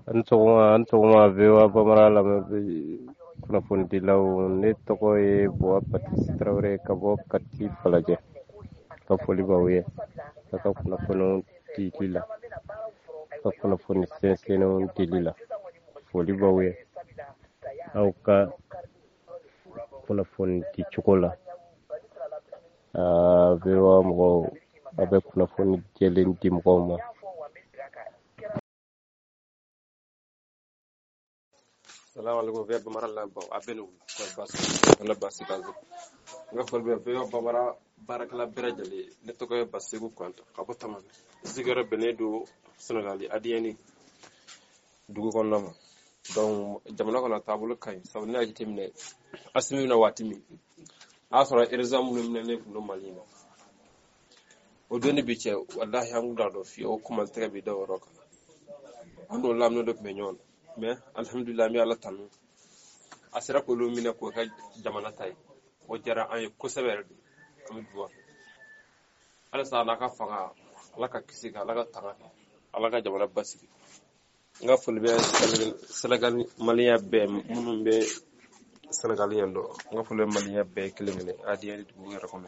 An sɔgɔma VOA Bamara lamɛn kunnafonidilaw ne tɔgɔ ye Buwa Patisi Tarawele ka bɔ Kati Falajɛ ka foli b'aw ye ka ka kunnafoniw dili la ka kunnafoni sɛnsɛnnenw dili la foli b'aw ye aw ka kunnafoni di cogo la VOA mɔgɔw a bɛ kunnafoni jɛlen di mɔgɔw ma. Salamu alaikum ve bamara lamba abenu ko basi kazo nga folbe ve bamara barakala berajali ne to ko basigu konto kabo tamam zigara benedo senegali adieni dugu konnama donc jamana kono tabulu kay saw ne aji timne asimi na watimi asora example min ne no malina o doni bi ce wallahi am do fi o kuma tege bi do roka ando lamno do me nyon mais alhamdulillah mi ala tanu asira ko lu mina ko ka jamana tay o jara ay ko seber am duwa ala sa na ka fanga ala ka kisi ka ala ka tanga ala ka jamana basiki nga fulbe Senegal maliya be munum be Senegal yendo nga fulbe maliya be kilimene adiyani du ngara ko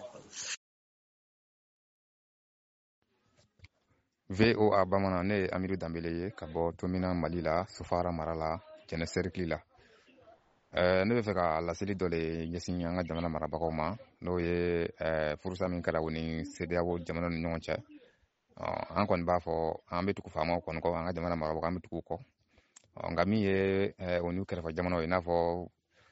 VOA Bamana ne Amiru Dambele ye ka bɔ Tomina Mali la Sufara mara la Jɛnɛ cercle la ne bɛ fɛ ka laseli dɔ le ɲɛsin an ka jamana marabagaw ma n'o ye furusa min kɛra o ni CEDEAO jamana ni ɲɔgɔn cɛ an kɔni b'a fɔ an bɛ tugu faamaw kɔni kɔ an ka jamana marabagaw an bɛ tugu kɔ nka min ye o n'u kɛrɛfɛ jamanaw ye i n'a fɔ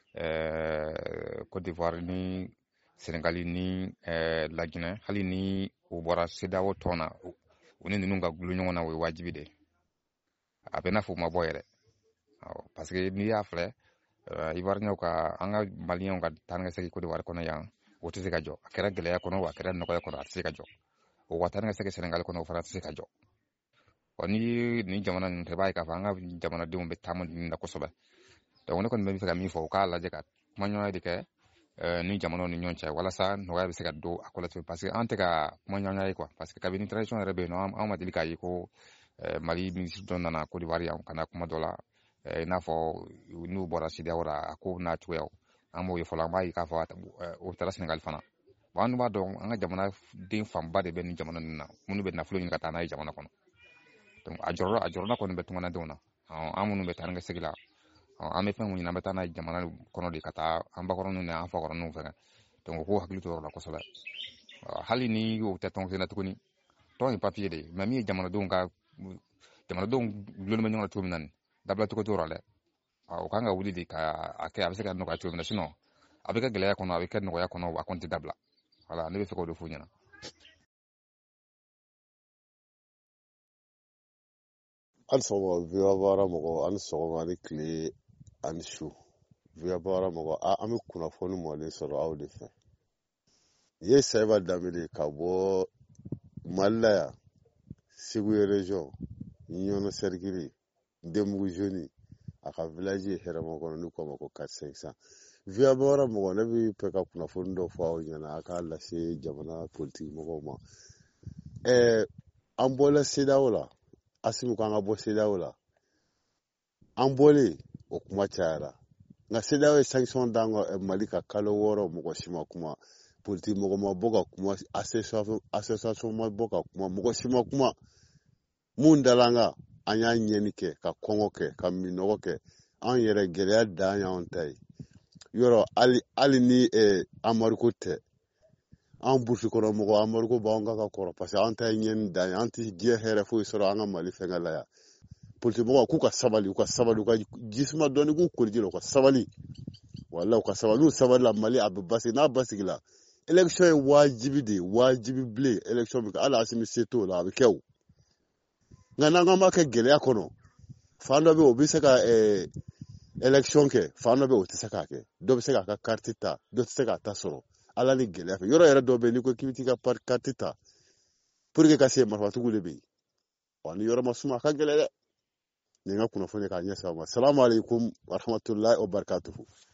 Côte d'Ivoire ni Senegal ni Laginɛ hali ni u bɔra CEDEAO tɔn na u ni ninnu ka gulo ɲɔgɔn na o ye wajibi de a bɛ n'a fɔ u ma bɔ yɛrɛ parce que n'i y'a filɛ Ivoirien ka an ka Malien ka taa ni ka segin Côte d'Ivoire kɔnɔ yan o tɛ se ka jɔ a kɛra gɛlɛya kɔnɔ wa a kɛra nɔgɔya kɔnɔ a tɛ se ka jɔ o ka taa ni ka segin Senegal kɔnɔ o fana tɛ se ka jɔ ni nin jamana ninnu tɛ i b'a ye k'a fɔ an ka jamanadenw bɛ taama nin na kosɛbɛ donc ne kɔni bɛ fɛ ka min fɔ u k'a lajɛ ka kumaɲɔgɔnya de kɛ ni jamanaw ni ɲɔgɔn cɛ walasa nɔgɔya bɛ se ka don a ko la parce que an tɛ ka kumaɲɔgɔnya ye quoi parce que kabini transition yɛrɛ bɛ yen nɔ an ma deli k'a ye ko Mali ministre dɔ nana Côte d'Ivoire yan ka na kuma dɔ la i n'a fɔ n'u bɔra CEDEAO la a ko n'a cogoyaw an b'o ye fɔlɔ an b'a ye k'a fɔ o taara Senegal fana bon an dun b'a dɔn an ka jamana den fanba de bɛ nin jamana ninnu na minnu bɛ nafolo ɲini ka taa n'a ye jamana kɔnɔ donc a jɔrɔna kɔni bɛ tunganadenw na an minnu bɛ taa ni ka segin la an bɛ fɛn mun ɲini an bɛ taa n'a ye jamana kɔnɔ de ka taa an bakɔrɔninw ni an fakɔrɔninw fɛ donc u k'u hakili to o yɔrɔ la kosɛbɛ hali ni o tɛ tɔn sen na tuguni tɔn ye papier de ye mais min ye jamanadenw gulonnen bɛ ɲɔgɔn na cogo min na nin dabila cogo t'o la dɛ o kan ka wuli de ka a kɛ a bɛ se ka nɔgɔya cogo min na sinon a bɛ kɛ gɛlɛya kɔnɔ a bɛ kɛ nɔgɔya kɔnɔ a kɔni tɛ dabila voilà ne bɛ fɛ k'o de f'u ɲɛna. Hali sɔgɔma VOA baara mɔgɔ ani sɔgɔma ani tile ani su VOA baara mɔgɔ an bɛ kunnafoni mɔlen sɔrɔ aw de fɛ ye Sayiba Danbele ka bɔ Mali la yan Segu région Ɲɔnɔ cercle Denbugu zone a ka village ye Hɛrɛma kɔnɔ n'u k'a ma ko 4500 VOA baara mɔgɔ ne bɛ fɛ ka kunnafoni dɔ fɔ aw ɲɛna a k'a lase jamana politique mɔgɔw ma an bɔla CEDEAO la Asimu kan ka bɔ CEDEAO la an bɔlen o kuma cayara nka CEDEAO ye sanction d'an ka Mali ka kalo 6 mɔgɔ si ma kuma politique mɔgɔ ma bɔ ka kuma association ma bɔ ka kuma mɔgɔ si ma kuma mun dala an kan an y'a ɲɛni kɛ ka kɔngɔ kɛ ka minɔgɔ kɛ an yɛrɛ gɛlɛya dan y'anw ta ye yɔrɔ hali ni Amariku tɛ an burusi kɔnɔ mɔgɔ Amariku b'anw ka kɔrɔ parce que an ta ye ɲɛni dan ye an tɛ diɲɛ hɛrɛ foyi sɔrɔ an ka Mali fɛnkɛ la yan politique mɔgɔw k'u ka sabali u ka jisuma dɔɔni k'u kori ji la u ka sabali wala u ka sabali n'u sabalila Mali a bɛ basigi n'a basigila élection ye wajibi de ye wajibi bilen élection bɛ kɛ hali Asimi se t'o la a bɛ kɛ o nka n'an k'an b'a kɛ gɛlɛya kɔnɔ fan dɔ bɛ yen o bɛ se ka élection kɛ fan dɔ bɛ yen o tɛ se k'a kɛ dɔ bɛ se k'a ka carte ta dɔ tɛ se k'a ta sɔrɔ ala ni gɛlɛya fɛ yɔrɔ yɛrɛ dɔ bɛ yen n'i ko k'i bɛ t'i ka carte ta pour que ka se marifatigiw de bɛ yen wa ni yɔrɔ ma suma a ka gɛlɛn dɛ nin ka kunnafoni k'a ɲɛsin aw ma salamu aleykum wa rahmatulahi wa barakatuhu